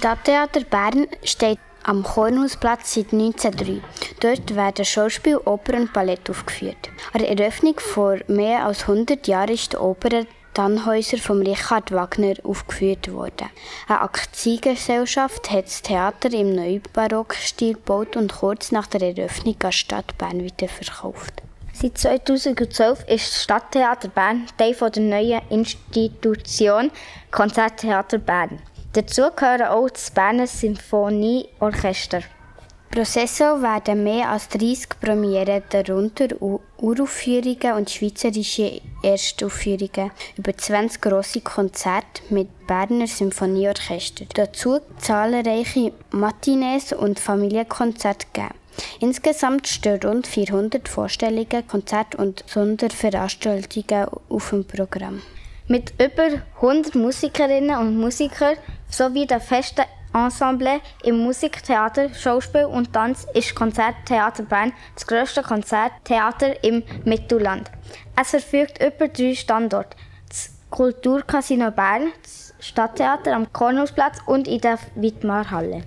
Stadttheater Bern steht am Kornhausplatz seit 1903. Dort werden Schauspiel, Oper und Ballett aufgeführt. An der Eröffnung vor mehr als 100 Jahren ist die Oper «Tannhäuser» von Richard Wagner aufgeführt worden. Eine Aktiengesellschaft hat das Theater im Neubarock-Stil gebaut und kurz nach der Eröffnung an die Stadt Bern weiterverkauft. Seit 2012 ist das Stadttheater Bern Teil der neuen Institution Konzerttheater Bern. Dazu gehören auch das Berner Symphonieorchester. Pro Saison werden mehr als 30 Premieren, darunter Uraufführungen und schweizerische Erstaufführungen, über 20 grosse Konzerte mit Berner Symphonieorchester. Dazu zahlreiche Matinees und Familienkonzerte gegeben. Insgesamt stehen rund 400 Vorstellungen, Konzerte und Sonderveranstaltungen auf dem Programm. Mit über 100 Musikerinnen und Musikern sowie der festen Ensemble im Musiktheater, Schauspiel und Tanz ist Konzerttheater Bern das grösste Konzerttheater im Mittelland. Es verfügt über 3 Standorte: das Kulturcasino Bern, das Stadttheater am Kornhausplatz und in der Widmarhalle.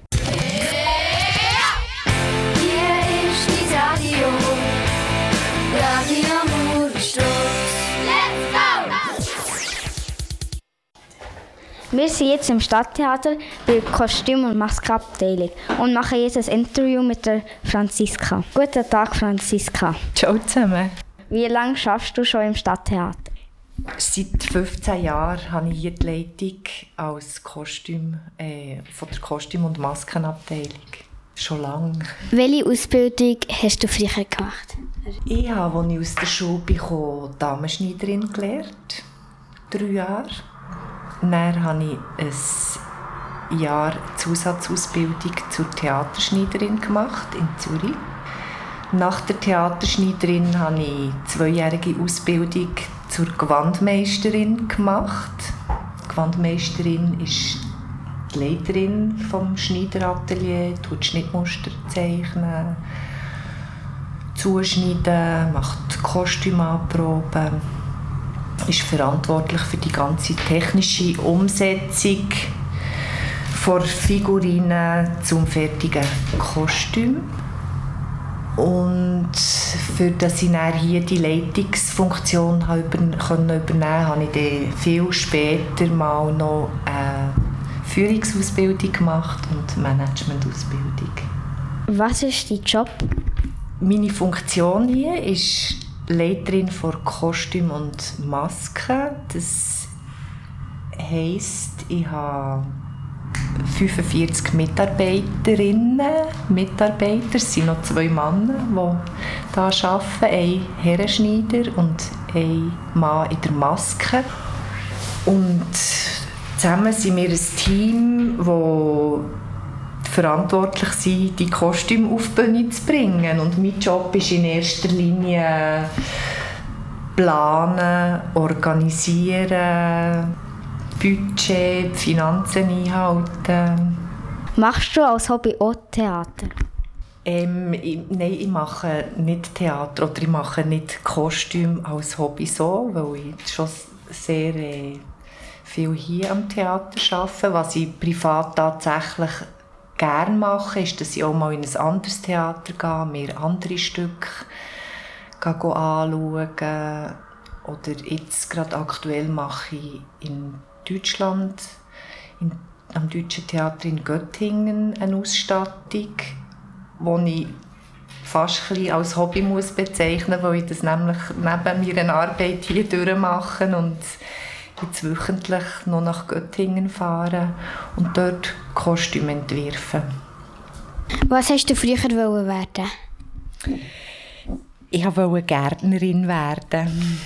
Hier ist die Radio Murstrutz. Let's go! Wir sind jetzt im Stadttheater bei der Kostüm- und Maskenabteilung und machen jetzt ein Interview mit der Franziska. Guten Tag, Franziska. Ciao zusammen. Wie lange schaffst du schon im Stadttheater? Seit 15 Jahren habe ich hier die Leitung als von der Kostüm- und Maskenabteilung. Schon lange. Welche Ausbildung hast du früher gemacht? Ich habe, als ich aus der Schule kam, Damenschneiderin gelernt. 3 Jahre. Dann habe ich ein Jahr Zusatzausbildung zur Theaterschneiderin gemacht in Zürich. Nach der Theaterschneiderin habe ich eine 2-jährige Ausbildung zur Gewandmeisterin gemacht. Die Gewandmeisterin ist die Leiterin des Schneiderateliers, tut Schnittmuster zeichnen, zuschneiden, macht Kostümanproben, ist verantwortlich für die ganze technische Umsetzung von Figurinen zum fertigen Kostüm. Und für dass ich dann hier die Leitungsfunktion übernehmen konnte, habe ich dann viel später mal noch eine Führungsausbildung gemacht und Managementausbildung. Was ist dein Job? Meine Funktion hier ist Leiterin von Kostüm und Masken. Das heisst, ich habe 45 Mitarbeiterinnen, Mitarbeiter. Es sind noch 2 Männer, die hier arbeiten. Ein Herrenschneider und ein Mann in der Maske. Und zusammen sind wir ein Team, das verantwortlich sind, die Kostüme auf die Bühne zu bringen. Und mein Job ist in erster Linie planen, organisieren, Budget, Finanzen einhalten. Machst du als Hobby auch Theater? Nein, ich mache nicht Theater oder ich mache nicht Kostüm als Hobby so, weil ich schon sehr viel hier am Theater arbeite. Was ich privat tatsächlich gerne mache, ist, dass ich auch mal in ein anderes Theater gehe, mir andere Stücke anschauen. Oder jetzt gerade aktuell mache ich in Deutschland, am Deutschen Theater in Göttingen, eine Ausstattung, die ich fast ein bisschen als Hobby bezeichnen muss, weil ich das nämlich neben meiner Arbeit hier durchmache und jetzt wöchentlich noch nach Göttingen fahren und dort Kostüme entwerfen. Was hast du früher werden? Ich wollte Gärtnerin werden.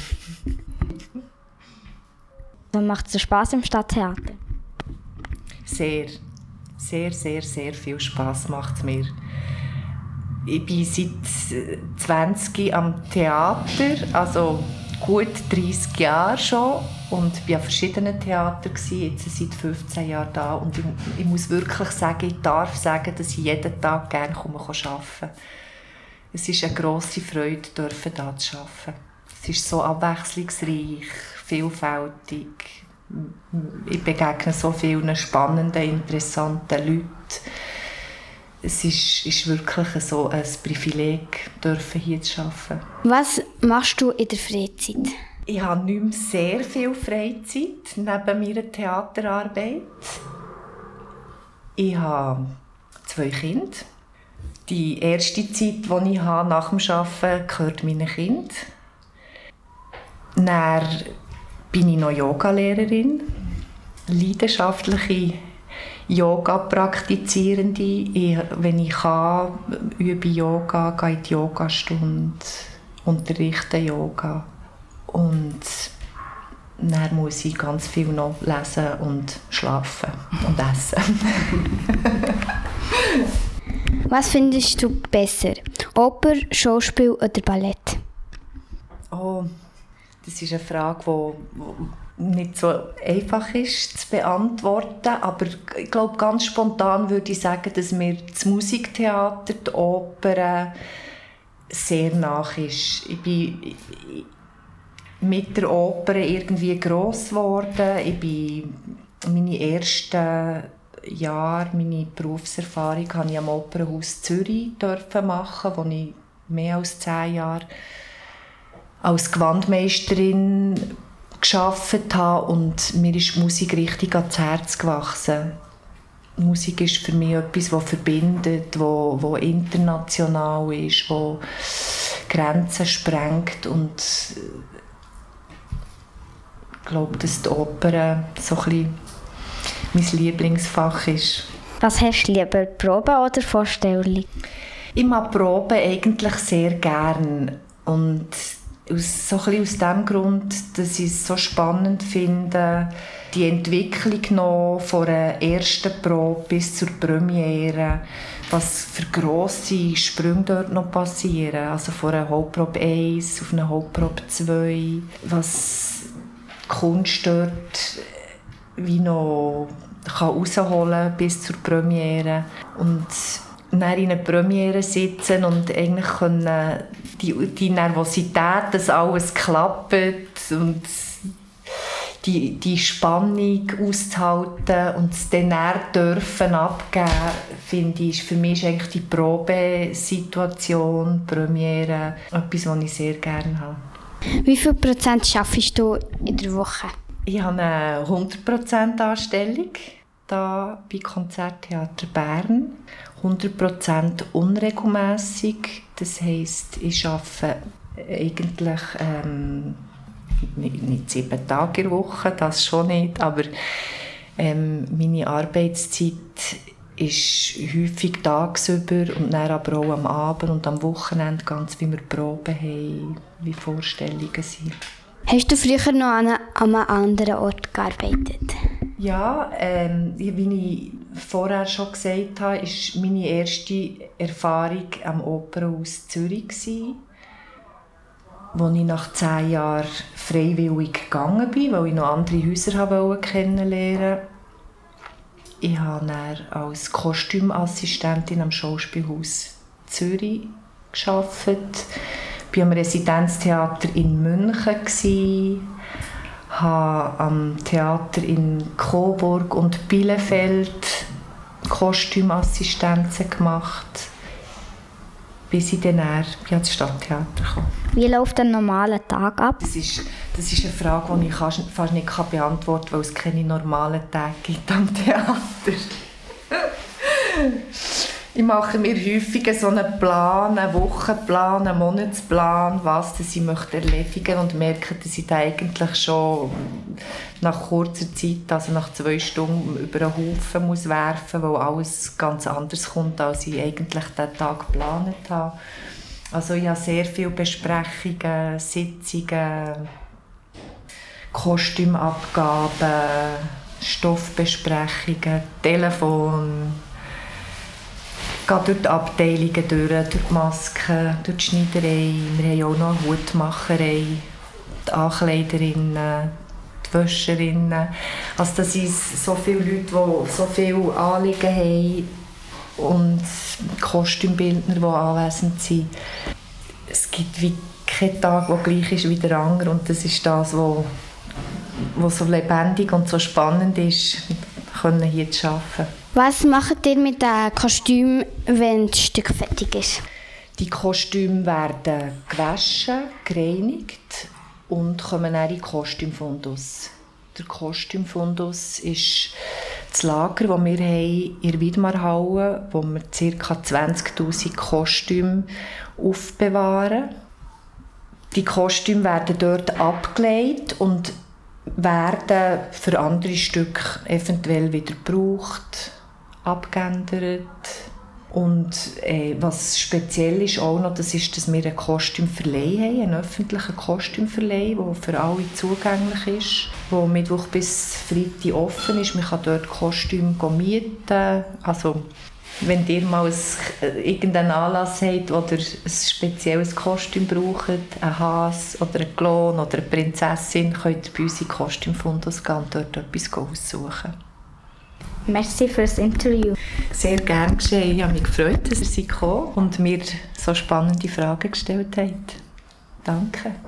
Dann macht es dir Spass im Stadttheater? Sehr, sehr, sehr, sehr viel Spass macht es mir. Ich bin seit 20 am Theater, also gut 30 Jahre schon, und war an verschiedenen Theatern, jetzt seit 15 Jahren da. Und ich muss wirklich sagen, ich darf sagen, dass ich jeden Tag gerne arbeiten. Es ist eine grosse Freude, hier zu arbeiten. Es ist so abwechslungsreich, vielfältig, Ich begegne so vielen spannenden, interessanten Leuten. Es ist wirklich so ein Privileg, hier zu arbeiten. Was machst du in der Freizeit? Ich habe nicht mehr sehr viel Freizeit neben meiner Theaterarbeit. Ich habe 2 Kinder. Die erste Zeit, die ich habe nach dem Arbeiten, gehört meinen Kindern. Dann bin ich noch Yogalehrerin, leidenschaftliche Yoga-Praktizierende. Wenn ich kann, übe Yoga, gehe in die Yogastunde, unterrichte Yoga. Und dann muss ich ganz viel noch lesen und schlafen und essen. Was findest du besser? Oper, Schauspiel oder Ballett? Oh, das ist eine Frage, die nicht so einfach ist zu beantworten. Aber ich glaube, ganz spontan würde ich sagen, dass mir das Musiktheater, die Oper sehr nach ist. Ich bin mit der Oper irgendwie gross geworden. Ich bin meine ersten Jahre, meine Berufserfahrung habe ich am Opernhaus Zürich machen, wo ich mehr als 10 Jahre als Gewandmeisterin gearbeitet habe und mir ist Musik richtig ans Herz gewachsen. Musik ist für mich etwas, das verbindet, das international ist, das Grenzen sprengt und ich glaube, dass die Oper so ein bisschen mein Lieblingsfach ist. Was hast du lieber, Probe oder Vorstellung? Ich mag Proben eigentlich sehr gern und so ein bisschen aus dem Grund, dass ich es so spannend finde, die Entwicklung noch von der ersten Probe bis zur Premiere, was für grosse Sprünge dort noch passieren, also von einer Hauptprobe 1 auf eine Hauptprobe 2, was die Kunst dort wie noch rausholen kann bis zur Premiere und dann in einer Premiere sitzen und eigentlich können die Nervosität, dass alles klappt und die Spannung auszuhalten und es dann dürfen abgeben, finde ich, für mich ist eigentlich die Probesituation, die Premiere, etwas, was ich sehr gerne habe. Wie viel Prozent schaffst du in der Woche? Ich habe eine 100% Anstellung hier bei Konzerttheater Bern. 100% unregelmässig. Das heisst, ich arbeite eigentlich nicht 7 Tage in der Woche, das schon nicht, aber meine Arbeitszeit ist häufig tagsüber und dann aber auch am Abend und am Wochenende, ganz wie wir Proben haben, wie Vorstellungen sind. Hast du früher noch an einem anderen Ort gearbeitet? Ja, wie ich vorher schon gesagt habe, war meine erste Erfahrung am Opernhaus Zürich, wo ich nach 10 Jahren freiwillig gegangen bin, weil ich noch andere Häuser kennenlernen wollte. Ich habe dann als Kostümassistentin am Schauspielhaus Zürich gearbeitet. Ich war am Residenztheater in München, habe am Theater in Coburg und Bielefeld Kostümassistenzen gemacht, bis ich dann ans Stadttheater kam. Wie läuft ein normaler Tag ab? Das ist eine Frage, die ich fast nicht beantworten kann, weil es keine normalen Tage gibt am Theater. Ich mache mir häufig so einen Plan, einen Wochenplan, einen Monatsplan, was ich erledigen möchte und merke, dass ich da eigentlich schon nach kurzer Zeit, also nach 2 Stunden, über einen Haufen muss werfen muss, weil alles ganz anders kommt, als ich eigentlich diesen Tag geplant habe. Also ich habe sehr viele Besprechungen, Sitzungen, Kostümabgaben, Stoffbesprechungen, Telefon. Ich gehe durch die Abteilungen durch die Masken, durch die Schneiderei. Wir haben auch noch eine Hutmacherei, die Ankleiderinnen, die Wäscherinnen. Also das sind so viele Leute, die so viele Anliegen haben und Kostümbildner, die anwesend sind. Es gibt wie keinen Tag, der gleich ist wie der andere und das ist das, was was so lebendig und so spannend ist, können hier zu arbeiten. Was macht ihr mit dem Kostüm, wenn das Stück fertig ist? Die Kostüme werden gewaschen, gereinigt und kommen dann in den Kostümfundus. Der Kostümfundus ist das Lager, das wir haben in der Widmarhalle, wo wir ca. 20'000 Kostüme aufbewahren. Die Kostüme werden dort abgelegt und werden für andere Stücke eventuell wieder gebraucht, abgeändert. Und was speziell ist auch noch, das ist, dass wir einen Kostümverleih haben, einen öffentlichen Kostümverleih, der für alle zugänglich ist, der Mittwoch bis Freitag offen ist. Man kann dort Kostüme mieten. Also, wenn ihr mal irgendeinen Anlass habt oder ein spezielles Kostüm braucht, ein Hase oder ein Klon oder eine Prinzessin, könnt ihr bei uns in den Kostümfundus gehen und dort etwas aussuchen. Merci für das Interview. Sehr gerne geschehen. Ich habe mich gefreut, dass ihr gekommen und mir so spannende Fragen gestellt habt. Danke.